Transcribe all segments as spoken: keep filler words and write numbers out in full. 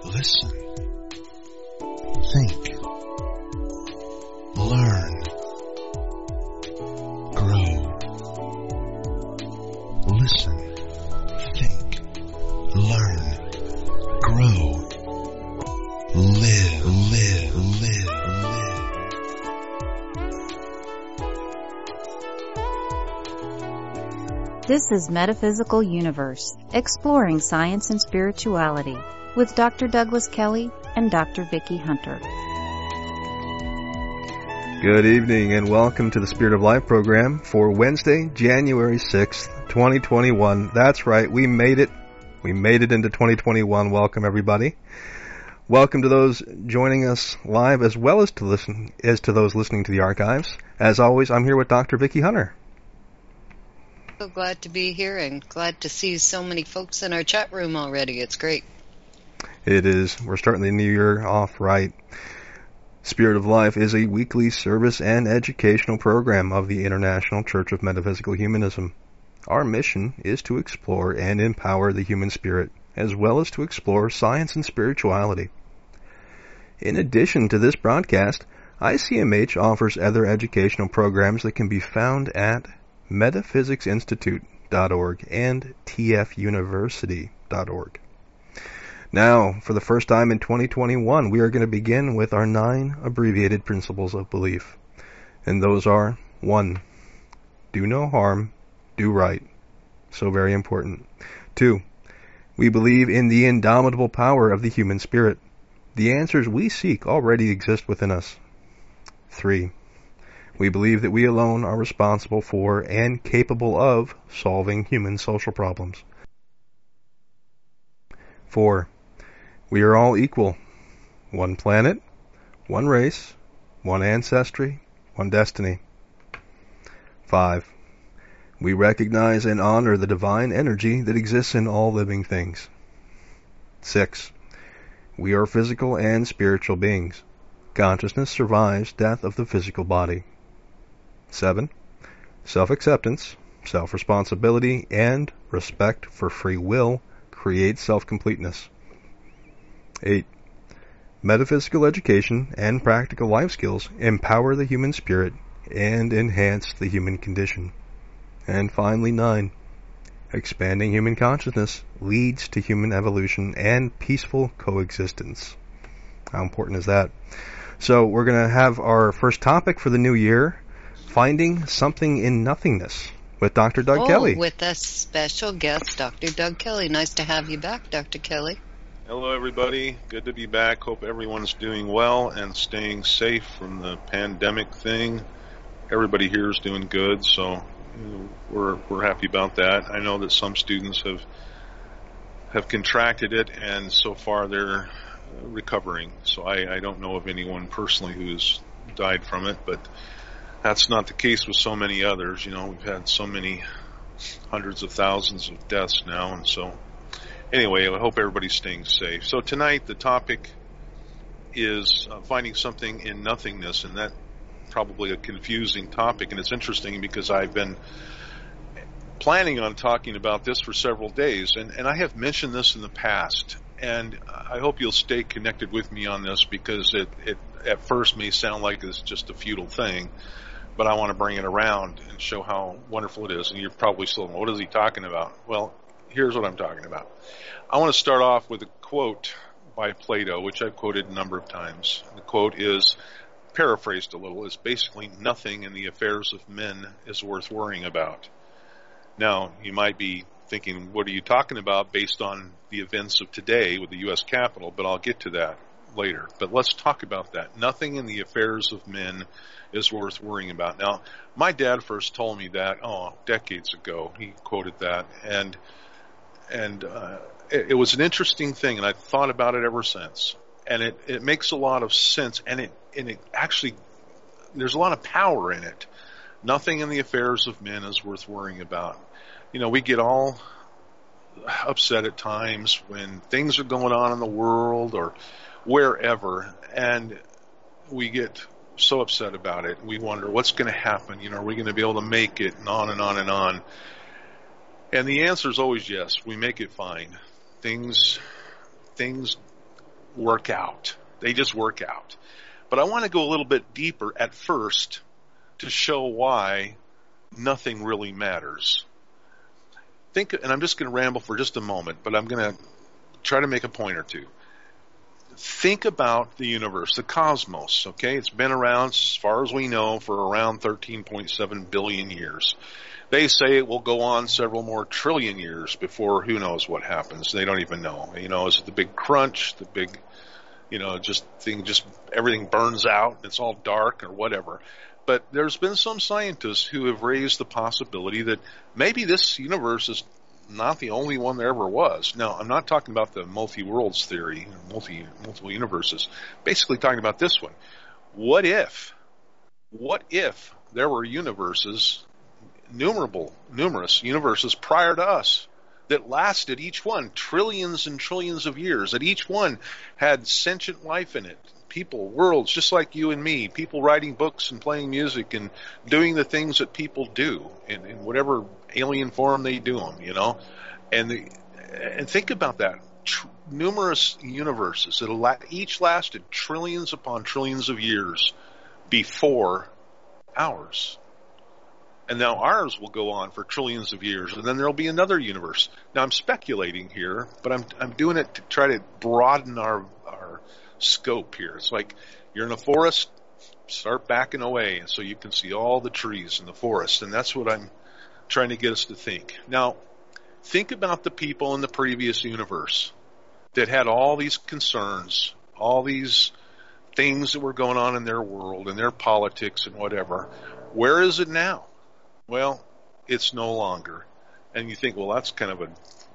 Listen. Think. Learn. Grow. Listen. Think. Learn. Grow. Live, live, live, live. This is Metaphysical Universe, exploring science and spirituality, with Doctor Douglas Kelly and Doctor Vicki Hunter. Good evening and welcome to the Spirit of Life program for Wednesday, January sixth, twenty twenty-one. That's right, we made it. We made it into twenty twenty-one. Welcome everybody. Welcome to those joining us live as well as to listen as to those listening to the archives. As always, I'm here with Doctor Vicki Hunter. So glad to be here and glad to see so many folks in our chat room already. It's great. It is. We're starting the new year off right. Spirit of Life is a weekly service and educational program of the International Church of Metaphysical Humanism. Our mission is to explore and empower the human spirit, as well as to explore science and spirituality. In addition to this broadcast, I C M H offers other educational programs that can be found at metaphysics institute dot org and t f university dot org. Now, for the first time in twenty twenty-one, we are going to begin with our nine abbreviated principles of belief. And those are, one, do no harm, do right. So very important. Two, we believe in the indomitable power of the human spirit. The answers we seek already exist within us. Three, we believe that we alone are responsible for and capable of solving human social problems. Four, we are all equal. One planet, one race, one ancestry, one destiny. Five, we recognize and honor the divine energy that exists in all living things. Six, we are physical and spiritual beings. Consciousness survives death of the physical body. Seven, self-acceptance, self-responsibility, and respect for free will create self-completeness. Eight, metaphysical education and practical life skills empower the human spirit and enhance the human condition. And finally, nine, expanding human consciousness leads to human evolution and peaceful coexistence. How important is that? So we're going to have our first topic for the new year, finding something in nothingness, with Doctor Doug oh, Kelly. With a special guest, Doctor Doug Kelly. Nice to have you back, Doctor Kelly. Hello, everybody. Good to be back. Hope everyone's doing well and staying safe from the pandemic thing. Everybody here is doing good, so you know, we're we're happy about that. I know that some students have have contracted it, and so far they're recovering. So I, I don't know of anyone personally who's died from it, but that's not the case with so many others. You know, we've had so many hundreds of thousands of deaths now, and so anyway, I hope everybody's staying safe. So tonight the topic is uh, finding something in nothingness, and that probably a confusing topic, and it's interesting because I've been planning on talking about this for several days, and, and I have mentioned this in the past, and I hope you'll stay connected with me on this because it, it at first may sound like it's just a futile thing, but I want to bring it around and show how wonderful it is. And you're probably still, what is he talking about? Well, here's what I'm talking about. I want to start off with a quote by Plato, which I've quoted a number of times. The quote is, paraphrased a little, is basically, nothing in the affairs of men is worth worrying about. Now, you might be thinking, what are you talking about based on the events of today with the U S Capitol? But I'll get to that later. But let's talk about that. Nothing in the affairs of men is worth worrying about. Now, my dad first told me that, oh, decades ago. He quoted that, and and uh, it, it was an interesting thing, and I've thought about it ever since. And it, it makes a lot of sense, and it and it actually, there's a lot of power in it. Nothing in the affairs of men is worth worrying about. You know, we get all upset at times when things are going on in the world or wherever, and we get so upset about it. We wonder what's going to happen. You know, are we going to be able to make it, and on and on and on. And the answer is always yes. We make it fine. Things, things work out. They just work out. But I want to go a little bit deeper at first to show why nothing really matters. Think, and I'm just going to ramble for just a moment, but I'm going to try to make a point or two. Think about the universe, the cosmos, okay? It's been around, as far as we know, for around thirteen point seven billion years. They say it will go on several more trillion years before who knows what happens. They don't even know. You know, is it the big crunch, the big, you know, just thing, just everything burns out, and it's all dark or whatever. But there's been some scientists who have raised the possibility that maybe this universe is not the only one there ever was. Now, I'm not talking about the multi-worlds theory, multi, multiple universes. Basically talking about this one. What if, what if there were universes, numerable, numerous universes prior to us that lasted, each one, trillions and trillions of years, that each one had sentient life in it? People, worlds, just like you and me, people writing books and playing music and doing the things that people do in, in whatever alien form they do them, you know. And the, and think about that. Tr- numerous universes that la- each lasted trillions upon trillions of years before ours. And now ours will go on for trillions of years, and then there'll be another universe. Now I'm speculating here, but I'm I'm doing it to try to broaden our our scope here. It's like you're in a forest, start backing away so you can see all the trees in the forest, and that's what I'm trying to get us to think. Now, think about the people in the previous universe that had all these concerns, all these things that were going on in their world and their politics and whatever. Where is it now? Well, it's no longer. And you think, well, that's kind of a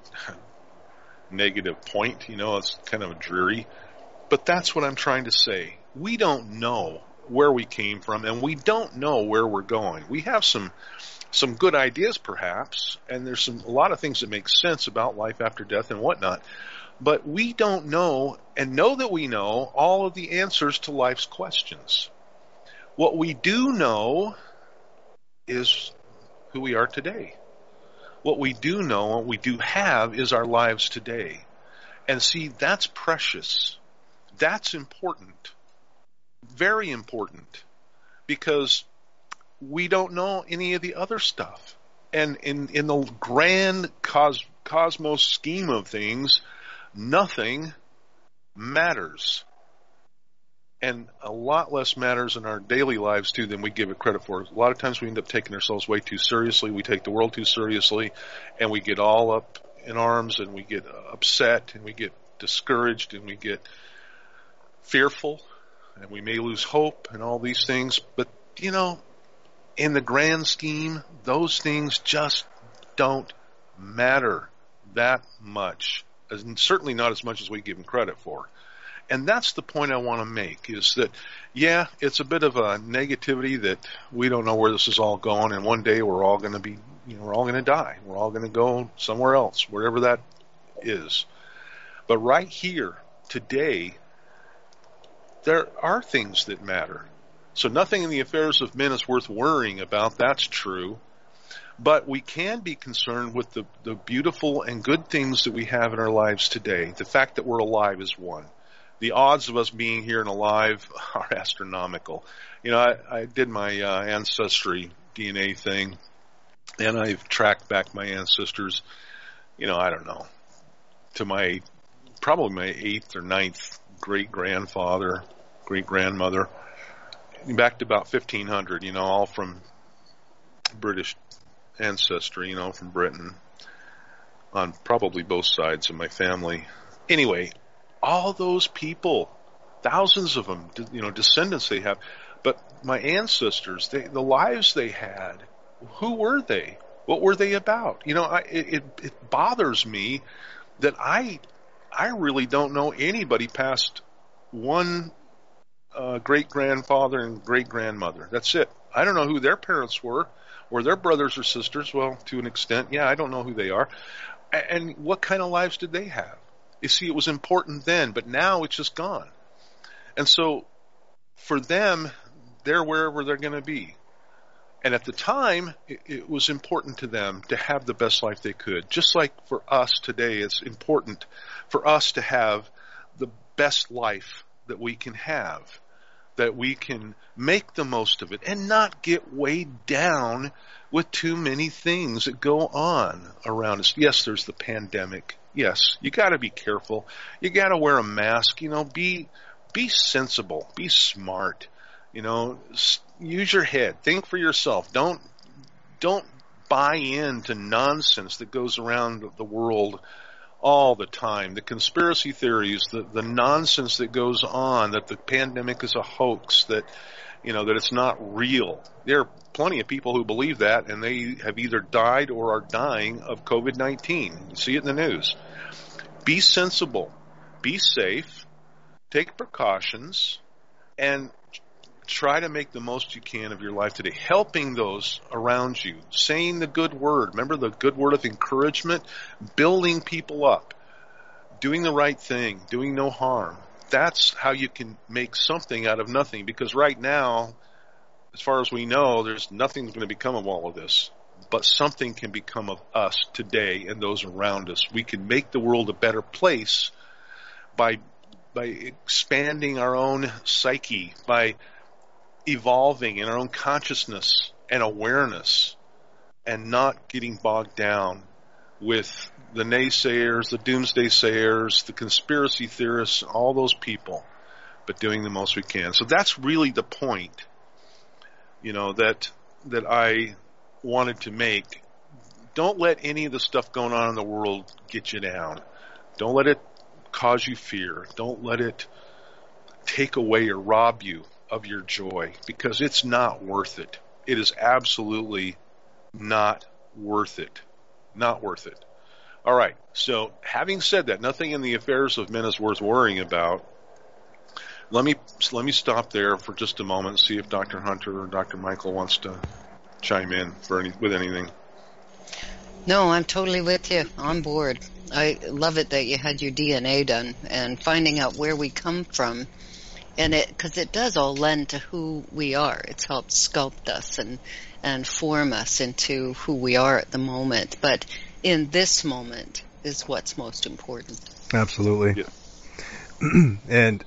negative point, you know, it's kind of dreary. But that's what I'm trying to say. We don't know where we came from, and we don't know where we're going. We have some some good ideas, perhaps, and there's some a lot of things that make sense about life after death and whatnot. But we don't know, and know that we know, all of the answers to life's questions. What we do know is who we are today. What we do know, what we do have, is our lives today. And see, that's precious. That's important, very important, because we don't know any of the other stuff. And in, in the grand cos, cosmos scheme of things, nothing matters. And a lot less matters in our daily lives, too, than we give it credit for. A lot of times we end up taking ourselves way too seriously. We take the world too seriously, and we get all up in arms, and we get upset, and we get discouraged, and we get fearful, and we may lose hope and all these things. But, you know, in the grand scheme, those things just don't matter that much, and certainly not as much as we give them credit for. And that's the point I want to make, is that, yeah, it's a bit of a negativity that we don't know where this is all going, and one day we're all going to be, you know, we're all going to die. We're all going to go somewhere else, wherever that is. But right here, today, there are things that matter. So nothing in the affairs of men is worth worrying about. That's true. But we can be concerned with the, the beautiful and good things that we have in our lives today. The fact that we're alive is one. The odds of us being here and alive are astronomical. You know, I, I did my uh, ancestry D N A thing, and I've tracked back my ancestors, you know, I don't know, to my, probably my eighth or ninth great-grandfather, great-grandmother, back to about fifteen hundred, you know, all from British ancestry, you know, from Britain, on probably both sides of my family. Anyway, all those people, thousands of them, you know, descendants they have. But my ancestors, they, the lives they had, who were they? What were they about? You know, I, it, it bothers me that I, I really don't know anybody past one uh, great-grandfather and great-grandmother. That's it. I don't know who their parents were, or their brothers or sisters. Well, to an extent, yeah, I don't know who they are. And what kind of lives did they have? You see, it was important then, but now it's just gone. And so for them, they're wherever they're going to be. And at the time, it, it was important to them to have the best life they could. Just like for us today, it's important for us to have the best life that we can have, that we can make the most of it and not get weighed down with too many things that go on around us. Yes, there's the pandemic. Yes, you got to be careful. You got to wear a mask. You know, be be sensible. Be smart. You know, use your head. Think for yourself. Don't don't buy into nonsense that goes around the world all the time. The conspiracy theories, the, the nonsense that goes on, that the pandemic is a hoax, that, you know, that it's not real. There are plenty of people who believe that, and they have either died or are dying of COVID nineteen. You see it in the news. Be sensible. Be safe. Take precautions. And try to make the most you can of your life today, helping those around you, saying the good word. Remember the good word of encouragement, building people up, doing the right thing, doing no harm. That's how you can make something out of nothing, because right now, as far as we know, there's nothing going to become of all of this, but something can become of us today and those around us. We can make the world a better place by by expanding our own psyche, by evolving in our own consciousness and awareness, and not getting bogged down with the naysayers, the doomsday sayers, the conspiracy theorists, all those people, but doing the most we can. So that's really the point, you know, that that I wanted to make. Don't let any of the stuff going on in the world get you down. Don't let it cause you fear. Don't let it take away or rob you of your joy, because it's not worth it. It is absolutely not worth it. Not worth it. All right. So having said that, nothing in the affairs of men is worth worrying about. Let me let me stop there for just a moment and see if Doctor Hunter or Doctor Michael wants to chime in for any, with anything. No, I'm totally with you. On board. I love it that you had your D N A done and finding out where we come from. And it, because it does all lend to who we are. It's helped sculpt us and, and form us into who we are at the moment. But in this moment is what's most important. Absolutely. Yeah. and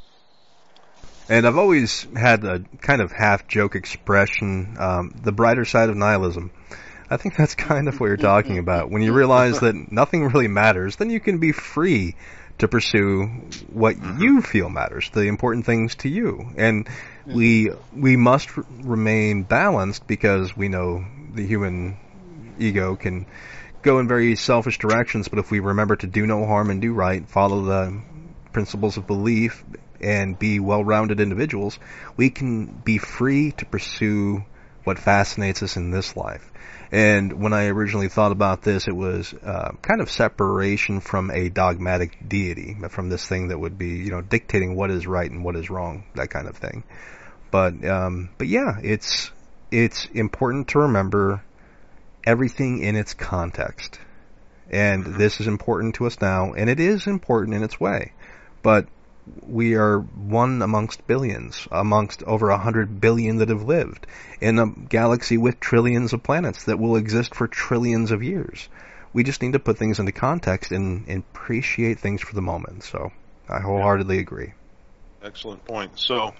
and I've always had a kind of half-joke expression, um, the brighter side of nihilism. I think that's kind of what you're talking about. When you realize that nothing really matters, then you can be free to pursue what you feel matters, the important things to you. And we we must r- remain balanced, because we know the human ego can go in very selfish directions, but if we remember to do no harm and do right, follow the principles of belief, and be well-rounded individuals, we can be free to pursue what fascinates us in this life. And when I originally thought about this, it was uh, kind of separation from a dogmatic deity, from this thing that would be, you know, dictating what is right and what is wrong, that kind of thing. But um, but yeah, it's it's important to remember everything in its context, and this is important to us now, and it is important in its way. But we are one amongst billions, amongst over a hundred billion that have lived in a galaxy with trillions of planets that will exist for trillions of years. We just need to put things into context and, and appreciate things for the moment. So I wholeheartedly agree. Excellent point. So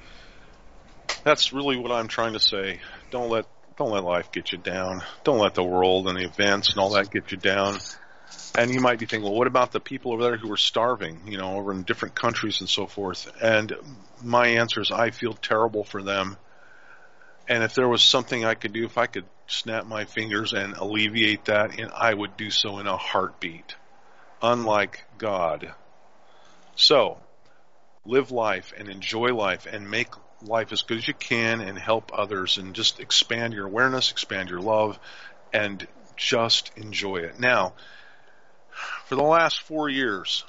that's really what I'm trying to say. Don't let don't let life get you down. Don't let the world and the events and all that get you down. And you might be thinking, well, what about the people over there who are starving, you know, over in different countries and so forth? And my answer is I feel terrible for them. And if there was something I could do, if I could snap my fingers and alleviate that, and I would do so in a heartbeat, unlike God. So live life and enjoy life and make life as good as you can and help others, and just expand your awareness, expand your love, and just enjoy it. Now, for the last four years,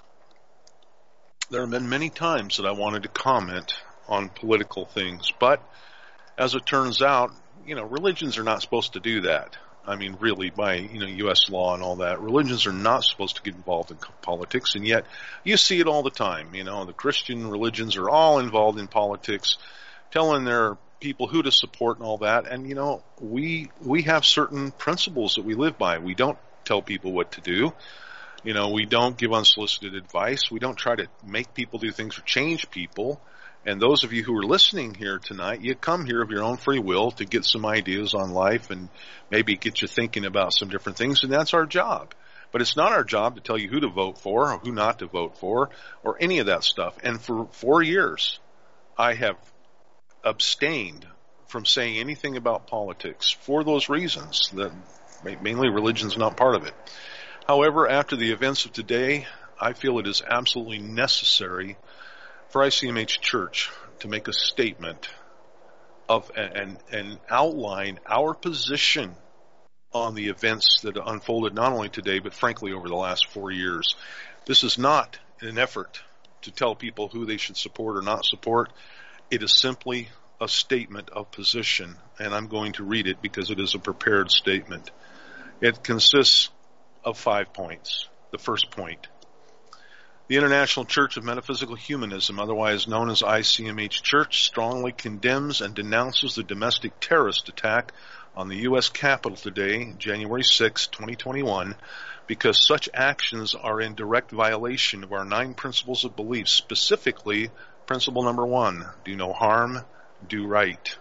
there have been many times that I wanted to comment on political things, but as it turns out, you know, religions are not supposed to do that. I mean, really, by, you know, U S law and all that, religions are not supposed to get involved in politics, and yet you see it all the time. You know, the Christian religions are all involved in politics, telling their people who to support and all that. And, you know, we we have certain principles that we live by. We don't tell people what to do. You know, we don't give unsolicited advice. We don't try to make people do things or change people. And those of you who are listening here tonight, you come here of your own free will to get some ideas on life and maybe get you thinking about some different things, and that's our job. But it's not our job to tell you who to vote for or who not to vote for or any of that stuff. And for four years, I have abstained from saying anything about politics for those reasons. That mainly religion's not part of it. However, after the events of today, I feel it is absolutely necessary for I C M H Church to make a statement of and and outline our position on the events that unfolded not only today, but frankly over the last four years. This is not an effort to tell people who they should support or not support. It is simply a statement of position, and I'm going to read it because it is a prepared statement. It consists of five points. The first point: the International Church of Metaphysical Humanism, otherwise known as I C M H Church, strongly condemns and denounces the domestic terrorist attack on the U S Capitol today, January sixth, twenty twenty-one, because such actions are in direct violation of our nine principles of belief, specifically principle number one, do no harm, do right.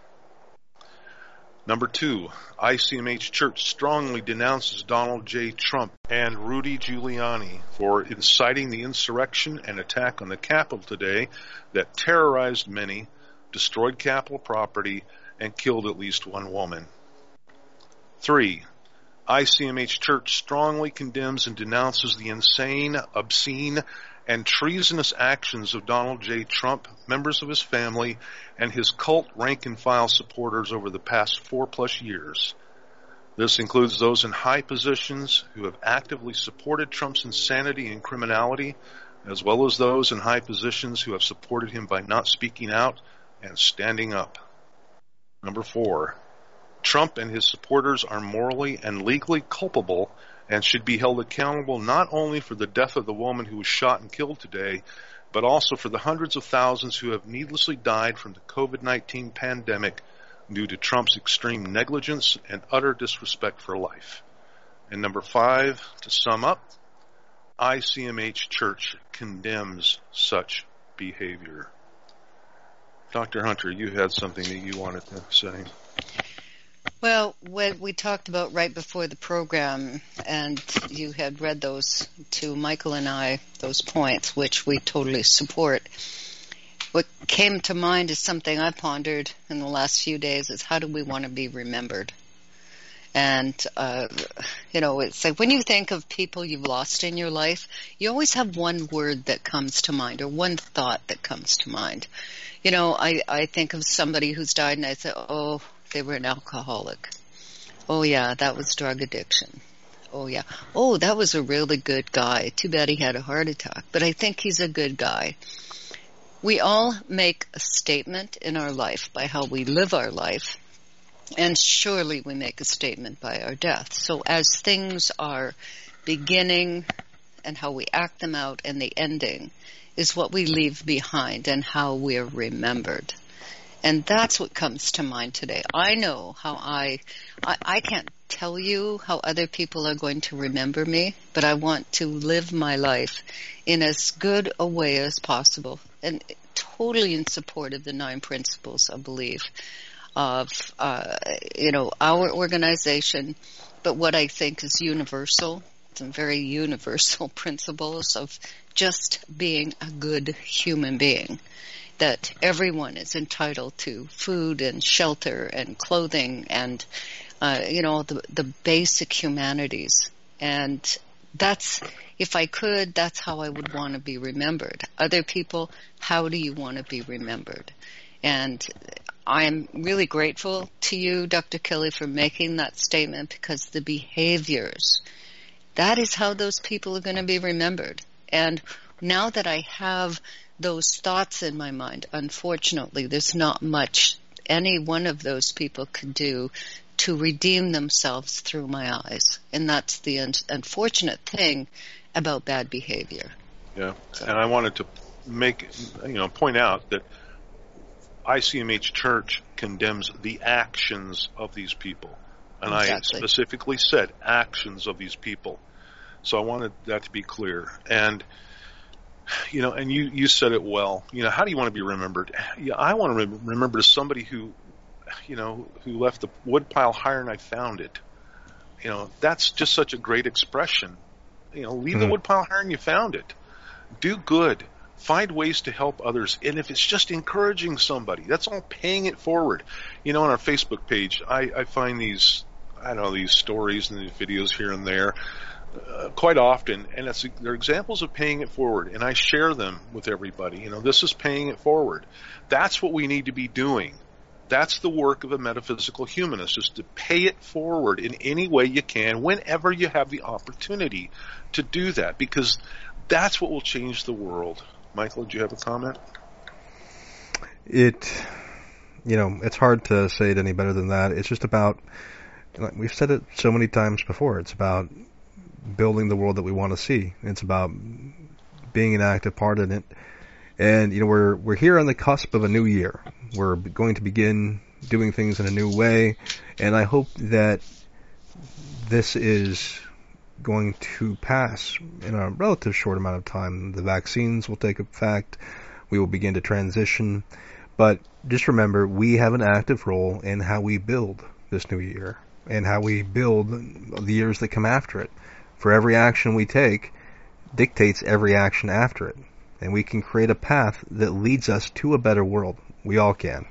Number two, I C M H Church strongly denounces Donald J. Trump and Rudy Giuliani for inciting the insurrection and attack on the Capitol today that terrorized many, destroyed Capitol property, and killed at least one woman. Three, I C M H Church strongly condemns and denounces the insane, obscene, and treasonous actions of Donald J. Trump, members of his family, and his cult rank-and-file supporters over the past four-plus years. This includes those in high positions who have actively supported Trump's insanity and criminality, as well as those in high positions who have supported him by not speaking out and standing up. Number four, Trump and his supporters are morally and legally culpable and should be held accountable not only for the death of the woman who was shot and killed today, but also for the hundreds of thousands who have needlessly died from the COVID nineteen pandemic due to Trump's extreme negligence and utter disrespect for life. And number five, to sum up, I C M H Church condemns such behavior. Doctor Hunter, you had something that you wanted to say. Well, when we talked about right before the program, and you had read those to Michael and I, those points, which we totally support, what came to mind is something I pondered in the last few days is how do we want to be remembered? And, uh, you know, it's like when you think of people you've lost in your life, you always have one word that comes to mind or one thought that comes to mind. You know, I, I think of somebody who's died and I say, oh, they were an alcoholic. Oh, yeah, that was drug addiction. Oh, yeah. Oh, that was a really good guy. Too bad he had a heart attack. But I think he's a good guy. We all make a statement in our life by how we live our life. And surely we make a statement by our death. So as things are beginning and how we act them out and the ending is what we leave behind and how we're remembered. And that's what comes to mind today. I know how I, I, I can't tell you how other people are going to remember me, but I want to live my life in as good a way as possible and totally in support of the nine principles of belief of, uh, you know, our organization, but what I think is universal, some very universal principles of just being a good human being. That everyone is entitled to food and shelter and clothing and, uh, you know, the, the basic humanities. And that's, if I could, that's how I would want to be remembered. Other people, how do you want to be remembered? And I'm really grateful to you, Doctor Kelly, for making that statement because the behaviors, that is how those people are going to be remembered. And now that I have those thoughts in my mind, unfortunately, there's not much any one of those people could do to redeem themselves through my eyes. And that's the un- unfortunate thing about bad behavior. Yeah, and I wanted to make, you know, point out that I C M H Church condemns the actions of these people. And exactly. I specifically said actions of these people. So I wanted that to be clear. And, you know, and you, you said it well. You know, how do you want to be remembered? Yeah, I want to be remembered as somebody who, you know, who left the woodpile higher than I found it. You know, that's just such a great expression. You know, leave mm. the woodpile higher than you found it. Do good. Find ways to help others. And if it's just encouraging somebody, that's all paying it forward. You know, on our Facebook page, I, I find these, I don't know, these stories and these videos here and there uh, quite often, and it's, they're examples of paying it forward, and I share them with everybody. You know, this is paying it forward. That's what we need to be doing. That's the work of a metaphysical humanist, is to pay it forward in any way you can, whenever you have the opportunity to do that, because that's what will change the world. Michael, do you have a comment? It, you know, it's hard to say it any better than that. It's just about, like we've said it so many times before, it's about building the world that we want to see. It's about being an active part in it. And, you know, we're we're here on the cusp of a new year. We're going to begin doing things in a new way. And I hope that this is going to pass in a relative short amount of time. The vaccines will take effect. We will begin to transition. But just remember, we have an active role in how we build this new year and how we build the years that come after it. For every action we take dictates every action after it. And we can create a path that leads us to a better world. We all can.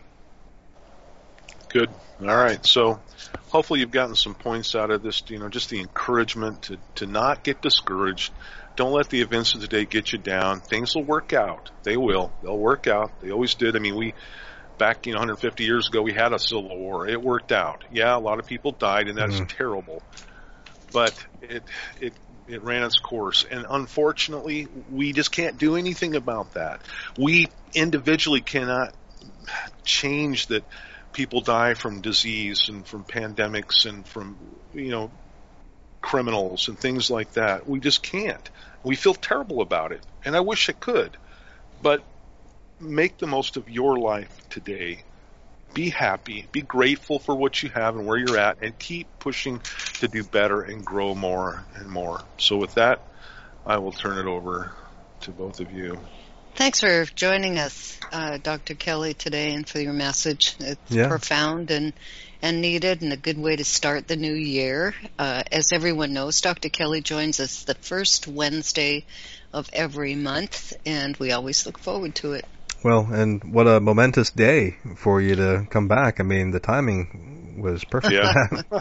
Good. All right. So hopefully you've gotten some points out of this, you know, just the encouragement to, to not get discouraged. Don't let the events of the day get you down. Things will work out. They will. They'll work out. They always did. I mean, we, back, you know, one hundred fifty years ago, we had a civil war. It worked out. Yeah, a lot of people died, and that's mm. terrible. But it, it, it ran its course. And unfortunately, we just can't do anything about that. We individually cannot change that people die from disease and from pandemics and from, you know, criminals and things like that. We just can't. We feel terrible about it. And I wish I could. But make the most of your life today. Be happy. Be grateful for what you have and where you're at, and keep pushing to do better and grow more and more. So with that, I will turn it over to both of you. Thanks for joining us, uh, Doctor Kelly, today, and for your message. It's yeah. profound and, and needed, and a good way to start the new year. Uh, as everyone knows, Doctor Kelly joins us the first Wednesday of every month, and we always look forward to it. Well, and what a momentous day for you to come back. I mean, the timing was perfect. Yeah,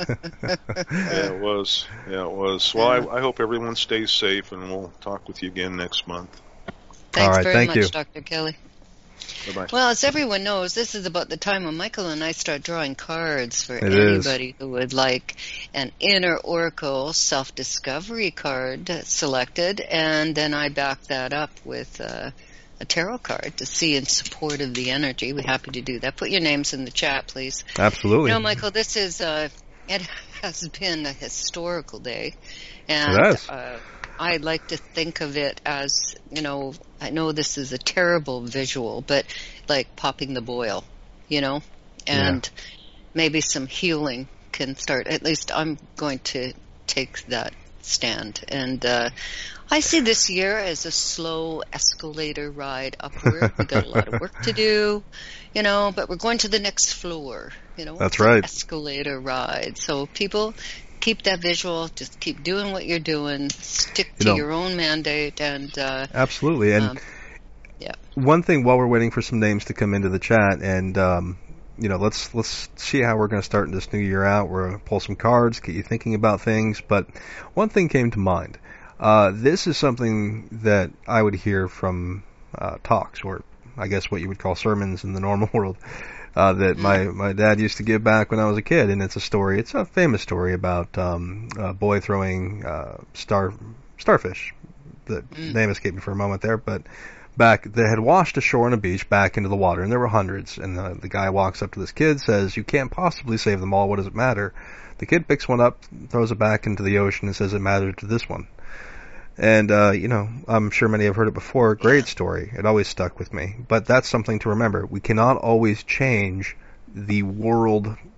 yeah it was. Yeah, it was. Well, I, I hope everyone stays safe, and we'll talk with you again next month. Thanks All right, very thank much, you. Doctor Kelly. Bye-bye. Well, as everyone knows, this is about the time when Michael and I start drawing cards for it anybody is. who would like an Inner Oracle Self-Discovery card selected, and then I back that up with uh, a tarot card to see in support of the energy. We're happy to do that. Put your names in the chat, please. Absolutely. You know, Michael, this is, uh, it has been a historical day. And, it has. Uh, I like to think of it as, you know, I know this is a terrible visual, but like popping the boil, you know, and yeah. maybe some healing can start. At least I'm going to take that stand. And uh, I see this year as a slow escalator ride upward. We got a lot of work to do, you know, but we're going to the next floor, you know. That's right. Escalator ride. So people, keep that visual. Just keep doing what you're doing. Stick to you know, your own mandate. And uh, absolutely. And um, yeah. One thing while we're waiting for some names to come into the chat, and um, you know, let's let's see how we're going to start this new year out. We're going to pull some cards, get you thinking about things. But one thing came to mind. Uh, this is something that I would hear from uh, talks, or I guess what you would call sermons in the normal world. Uh, that my, my dad used to give back when I was a kid, and it's a story. It's a famous story about um, a boy throwing uh, star starfish. The mm. name escaped me for a moment there, but back they had washed ashore on a beach back into the water, and there were hundreds. And the, the guy walks up to this kid, says, "You can't possibly save them all. What does it matter?" The kid picks one up, throws it back into the ocean, and says, "It mattered to this one." And, uh, you know, I'm sure many have heard it before. Great story. It always stuck with me. But that's something to remember. We cannot always change the world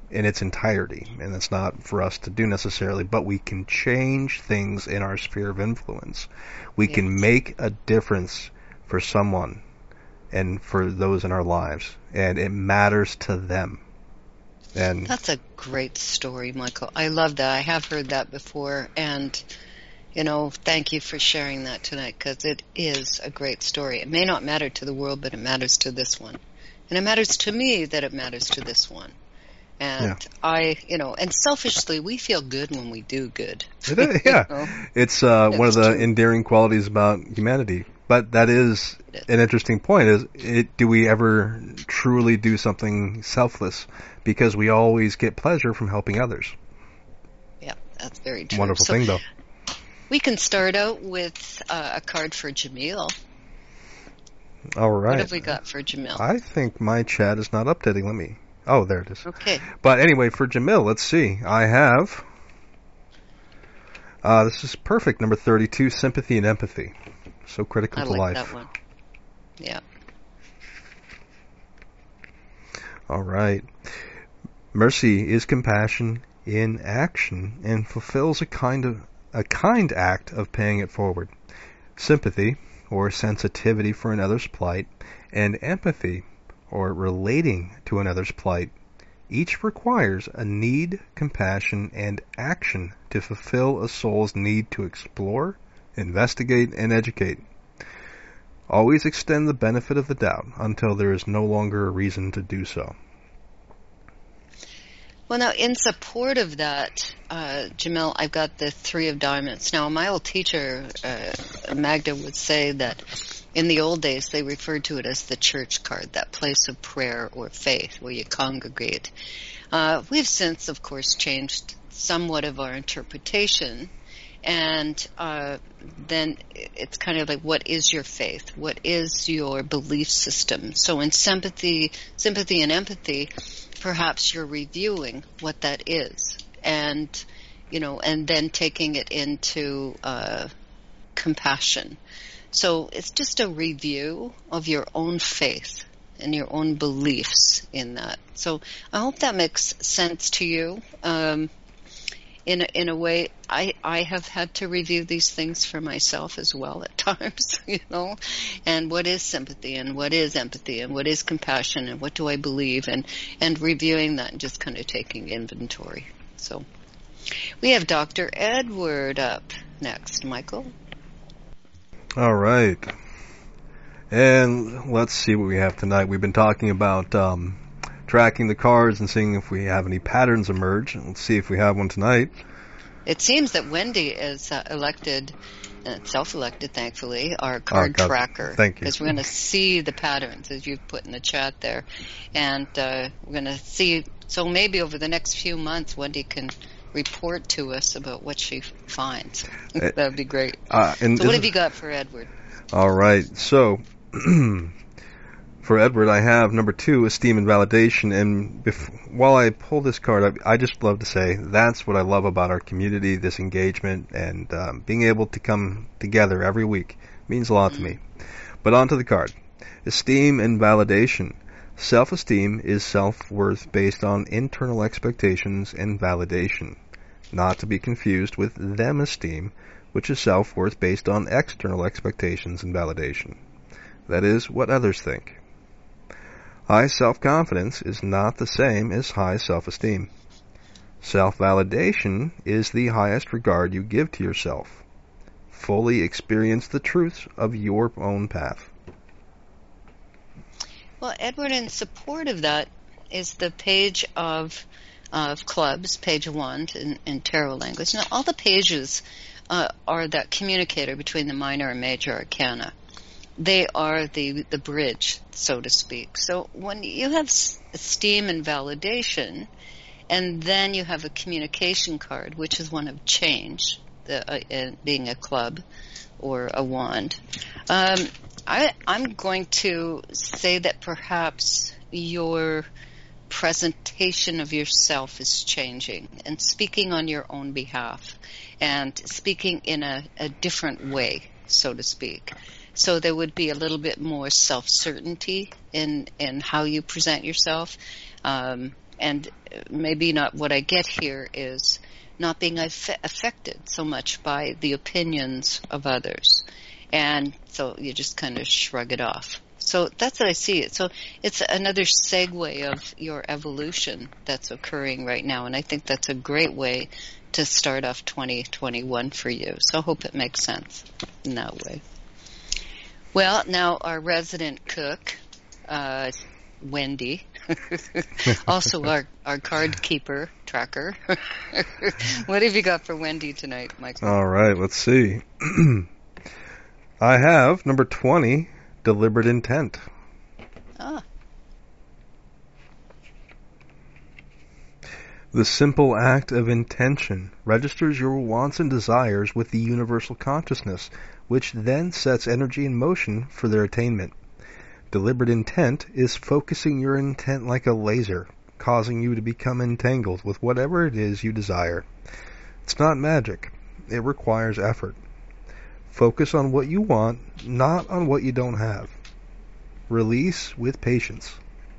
in its entirety, and it's not for us to do necessarily, but we can change things in our sphere of influence. We Yes. can make a difference for someone and for those in our lives, and it matters to them. And That's a great story, Michael. I love that. I have heard that before, and you know, thank you for sharing that tonight, because it is a great story. It may not matter to the world, but it matters to this one. And it matters to me that it matters to this one. And Yeah. I, you know, and selfishly, we feel good when we do good. It is, yeah, You know? it's uh, one of It's the true. endearing qualities about humanity. But that is It is. an interesting point. Is it? Do we ever truly do something selfless? Because we always get pleasure from helping others. Yeah, that's very true. Wonderful So thing, though. we can start out with uh, a card for Jamil. All right. What have we got for Jamil? I think my chat is not updating. Let me. Oh, there it is. Okay. But anyway, for Jamil, let's see. I have. Uh, this is perfect. Number thirty-two, sympathy and empathy. So critical I to like life. that one. Yeah. All right. Mercy is compassion in action and fulfills a kind of a kind act of paying it forward. Sympathy, or sensitivity for another's plight, and empathy, or relating to another's plight, each requires a need, compassion, and action to fulfill a soul's need to explore, investigate, and educate. Always extend the benefit of the doubt until there is no longer a reason to do so. Well, now, in support of that, uh, Jamil, I've got the Three of Diamonds. Now, my old teacher, uh, Magda, would say that in the old days they referred to it as the church card, that place of prayer or faith where you congregate. Uh, we've since, of course, changed somewhat of our interpretation, and uh, then it's kind of like, what is your faith? What is your belief system? So in sympathy, sympathy and empathy, perhaps you're reviewing what that is, and you know, and then taking it into uh, compassion. So it's just a review of your own faith and your own beliefs in that. So I hope that makes sense to you. Um, in a, in a way, I I have had to review these things for myself as well at times, you know. And what is sympathy, and what is empathy, and what is compassion, and what do I believe, and and reviewing that and just kind of taking inventory. So we have Doctor Edward up next, Michael. All right. And let's see what we have tonight. We've been talking about um, tracking the cards and seeing if we have any patterns emerge. Let's see if we have one tonight. It seems that Wendy is uh, elected, uh, self-elected, thankfully, our card God, tracker. thank you. Because we're going to see the patterns, as you've put in the chat there. And uh, we're going to see, so maybe over the next few months, Wendy can report to us about what she finds. That would be great. Uh, and So what this have is- you got for Edward? All right. So for Edward, I have number two, esteem and validation. And bef- while I pull this card up, I just love to say that's what I love about our community, this engagement, and um, being able to come together every week means a lot to me. But on to the card. Esteem and validation. Self-esteem is self-worth based on internal expectations and validation, not to be confused with them-esteem, which is self-worth based on external expectations and validation. That is, what others think. High self-confidence is not the same as high self-esteem. Self-validation is the highest regard you give to yourself. Fully experience the truths of your own path. Well, Edward, in support of that is the page of of clubs, page one in, in tarot language. Now, all the pages uh, are that communicator between the minor and major arcana. They are the the bridge, so to speak. So when you have esteem and validation, and then you have a communication card, which is one of change, the, uh, uh, being a club or a wand, um, I, I'm going to say that perhaps your presentation of yourself is changing and speaking on your own behalf and speaking in a, a different way, so to speak. So there would be a little bit more self-certainty in, in how you present yourself. Um, and maybe not what I get here is not being aff- affected so much by the opinions of others. And so you just kind of shrug it off. So that's what I see it. So it's another segue of your evolution that's occurring right now. And I think that's a great way to start off twenty twenty-one for you. So I hope it makes sense in that way. Well, now our resident cook, uh, Wendy, also our, our card keeper tracker. What have you got for Wendy tonight, Michael? All right, let's see. I have number twenty, deliberate intent. Ah. The simple act of intention registers your wants and desires with the universal consciousness, which then sets energy in motion for their attainment. Deliberate intent is focusing your intent like a laser, causing you to become entangled with whatever it is you desire. It's not magic. It requires effort. Focus on what you want, not on what you don't have. Release with patience.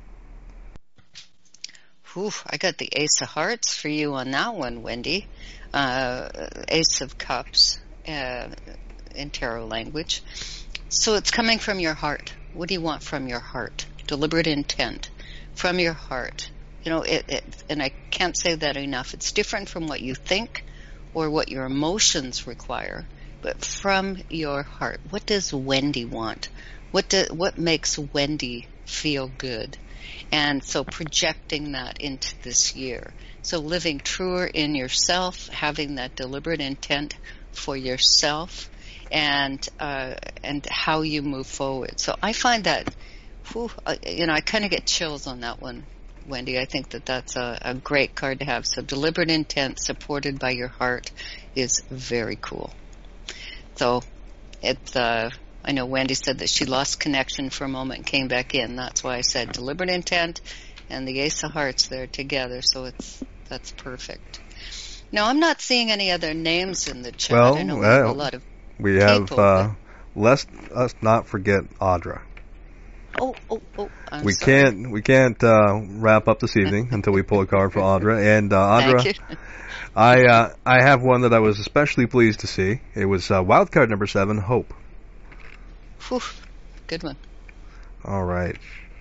Whew, I got the Ace of Hearts for you on that one, Wendy. Uh, Ace of Cups uh, in tarot language. So it's coming from your heart. What do you want from your heart? Deliberate intent from your heart. You know, it, it, and I can't say that enough. It's different from what you think or what your emotions require, but from your heart. What does Wendy want? What do, what makes Wendy feel good? And so projecting that into this year. So living truer in yourself, having that deliberate intent for yourself, and uh, and how you move forward. So I find that, whew, uh, you know, I kind of get chills on that one, Wendy. I think that that's a, a great card to have. So deliberate intent supported by your heart is very cool. So it's, uh, I know Wendy said that she lost connection for a moment and came back in. That's why I said deliberate intent and the Ace of Hearts there together. So it's that's perfect. Now, I'm not seeing any other names in the chat. Well, I know we well, have a lot of we have, people, uh, let's us not forget Audra. Oh, oh, oh, I'm we sorry. can't we can't uh, wrap up this evening until we pull a card for Audra. And uh, Audra, Thank you. I uh, I have one that I was especially pleased to see. It was uh, wild card number seven, Hope. Whew, good one. All right.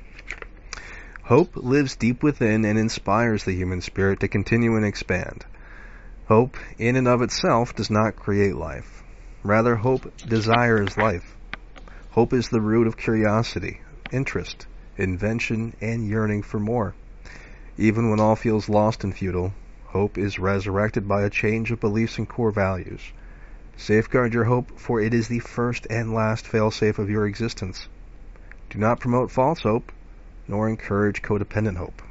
Hope lives deep within and inspires the human spirit to continue and expand. Hope, in and of itself, does not create life. Rather, hope desires life. Hope is the root of curiosity, interest, invention, and yearning for more. Even when all feels lost and futile, hope is resurrected by a change of beliefs and core values. Safeguard your hope, for it is the first and last fail-safe of your existence. Do not promote false hope, nor encourage codependent hope.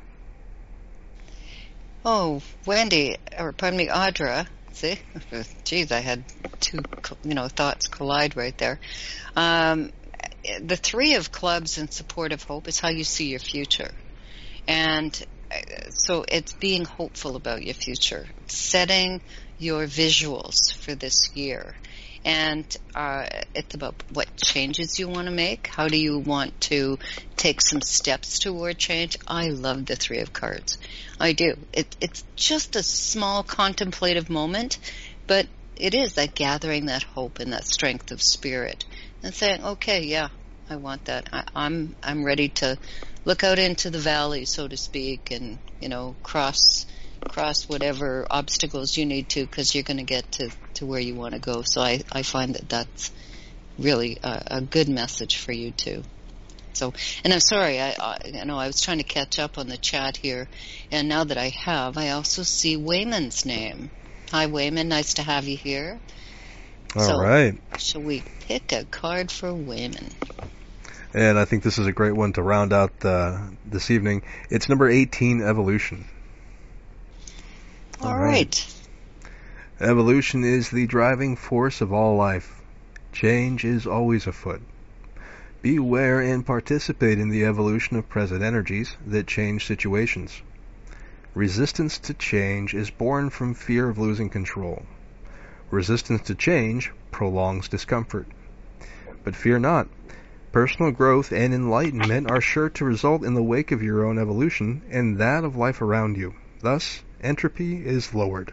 Oh, Wendy, or pardon me, Audra. See, geez, I had two, you know, thoughts collide right there. Um, the Three of Clubs in support of hope is how you see your future, and so it's being hopeful about your future, setting your visuals for this year. And uh, it's about what changes you want to make. How do you want to take some steps toward change? I love the Three of Cards. I do. It, it's just a small contemplative moment, but it is that gathering that hope and that strength of spirit and saying, okay, yeah, I want that. I, I'm I'm ready to look out into the valley, so to speak, and, you know, cross cross whatever obstacles you need to, because you're going to get to, to where you want to go. So I, I find that that's really a, a good message for you too. So, and I'm sorry, I, I you know I was trying to catch up on the chat here, and now that I have, I also see Wayman's name. Hi, Wayman, nice to have you here. All so, right. Shall we pick a card for Wayman? And I think this is a great one to round out uh, this evening. It's number eighteen, Evolution. All right. Evolution is the driving force of all life. Change is always afoot. Be aware and participate in the evolution of present energies that change situations. Resistance to change is born from fear of losing control. Resistance to change prolongs discomfort. But fear not. Personal growth and enlightenment are sure to result in the wake of your own evolution and that of life around you. Thus, entropy is lowered.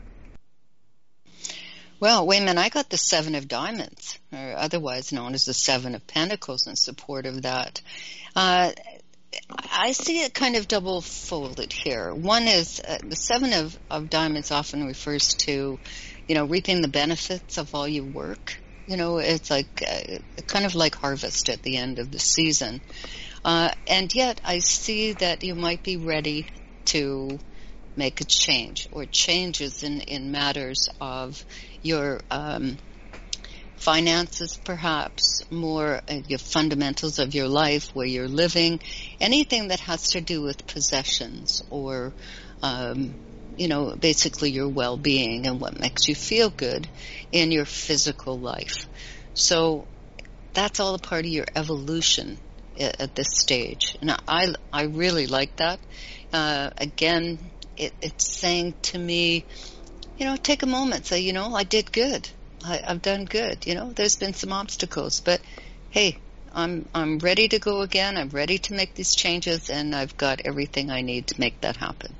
Well, wait a minute, I got the Seven of Diamonds, or otherwise known as the Seven of Pentacles, in support of that. Uh, I see it kind of double-folded here. One is uh, the Seven of, of Diamonds often refers to, you know, reaping the benefits of all your work. You know, it's like uh, kind of like harvest at the end of the season. Uh, and yet I see that you might be ready to make a change, or changes in, in matters of your um, finances, perhaps, more uh, your fundamentals of your life, where you're living, anything that has to do with possessions or, um, you know, basically your well-being and what makes you feel good in your physical life. So that's all a part of your evolution at, at this stage. And I, I really like that. Uh, again, it, it's saying to me, you know, take a moment, say, you know, I did good. I, I've done good. You know, there's been some obstacles, but hey, I'm I'm ready to go again. I'm ready to make these changes, and I've got everything I need to make that happen.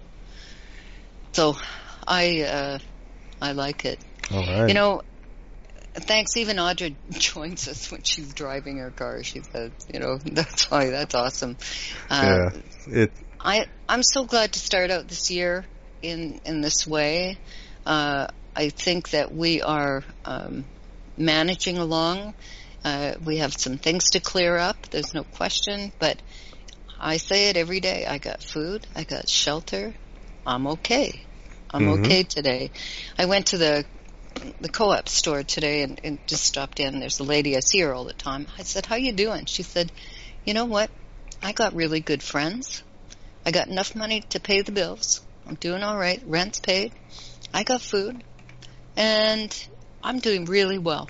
So, I uh, I like it. All right. You know, thanks. Even Audra joins us when she's driving her car. She said, you know, that's why that's awesome. Uh, yeah. It. I I'm so glad to start out this year in in this way. Uh, I think that we are um, managing along. Uh, we have some things to clear up. There's no question. But I say it every day. I got food. I got shelter. I'm okay. I'm mm-hmm. okay today. I went to the the co-op store today and, and just stopped in. There's a lady, I see her all the time. I said, how you doing? She said, you know what? I got really good friends. I got enough money to pay the bills. I'm doing all right. Rent's paid. I got food. And I'm doing really well.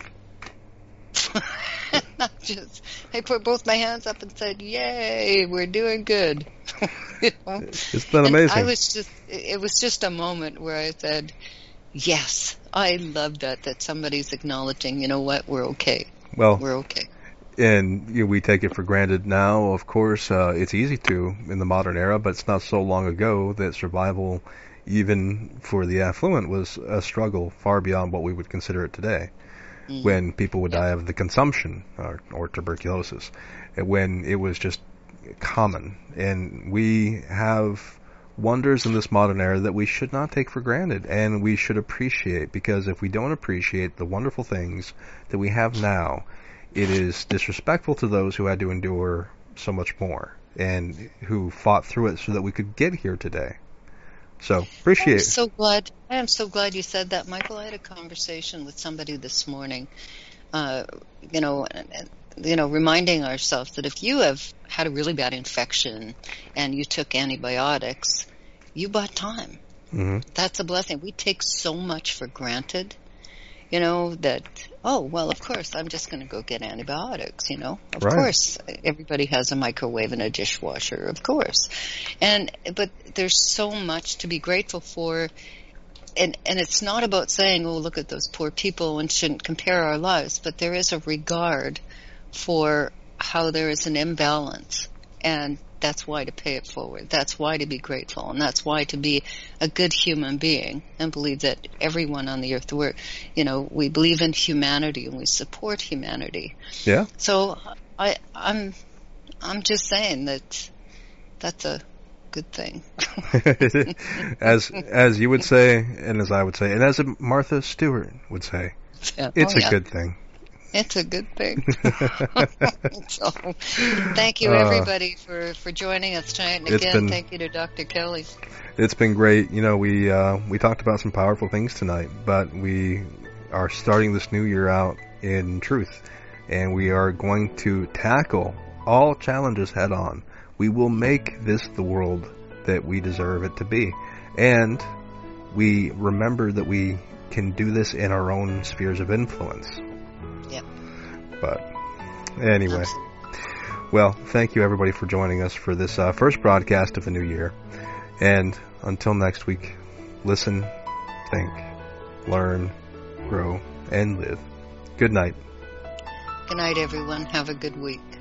I just, I put both my hands up and said, yay, we're doing good. You know? It's been amazing. And I was just, it was just a moment where I said, yes, I love that, that somebody's acknowledging, you know what, we're okay. Well, we're okay. And you know, we take it for granted now, of course. Uh, it's easy to in the modern era, but it's not so long ago that survival, even for the affluent, was a struggle far beyond what we would consider it today. Mm-hmm. When people would die of the consumption or, or tuberculosis, when it was just common. And we have wonders in this modern era that we should not take for granted, and we should appreciate, because if we don't appreciate the wonderful things that we have now, it is disrespectful to those who had to endure so much more and who fought through it so that we could get here today. So appreciate. I'm so glad. I am so glad you said that, Michael. I had a conversation with somebody this morning. Uh, you know, you know, reminding ourselves that if you have had a really bad infection and you took antibiotics, you bought time. Mm-hmm. That's a blessing. We take so much for granted. You know, that, oh, well, of course, I'm just going to go get antibiotics, you know. Of right. course, everybody has a microwave and a dishwasher, of course. And, but there's so much to be grateful for. And, and it's not about saying, oh, look at those poor people and shouldn't compare our lives. But there is a regard for how there is an imbalance. And that's why to pay it forward. That's why to be grateful. And that's why to be a good human being and believe that everyone on the earth, we're, you know, we believe in humanity and we support humanity. Yeah. So I, I'm, I'm just saying that that's a good thing. as, as you would say, and as I would say, and as Martha Stewart would say, yeah. it's oh, a yeah. good thing. It's a good thing. So, thank you, everybody, for, for joining us tonight. And again, been, thank you to Doctor Kelly. It's been great. You know, we uh, we talked about some powerful things tonight, but we are starting this new year out in truth, and we are going to tackle all challenges head on. We will make this the world that we deserve it to be. And we remember that we can do this in our own spheres of influence. Yep. But anyway, Absolutely. Well, thank you everybody for joining us for this uh, first broadcast of the new year. And until next week, listen, think, learn, grow, and live. Good night. Good night, everyone. Have a good week.